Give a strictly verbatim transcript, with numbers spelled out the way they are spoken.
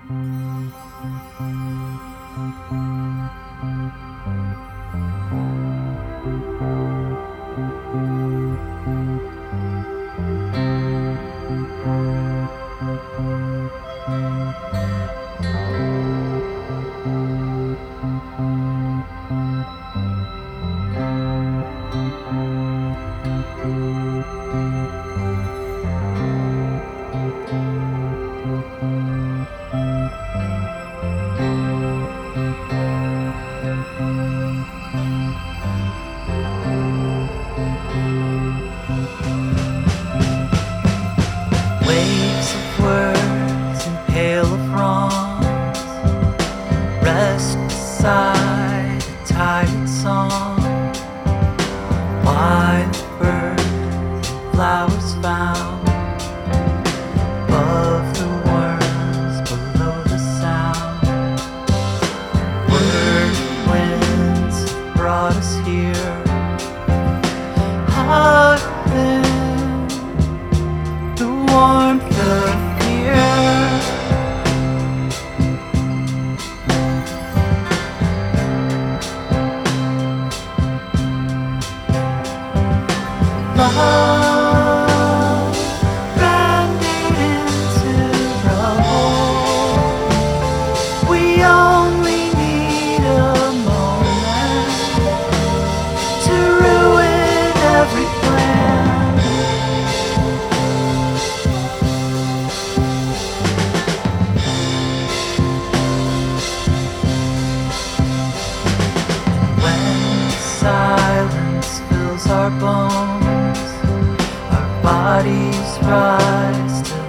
Waves of words and pale of wrongs rest beside a tired song. Wild birds and flowers found above the worms, below the sound. Word winds brought us here. Hot wind, the warmth of fear. Love ran into rubble. We only need a moment to ruin every plan. When silence fills our bones, our bodies rise to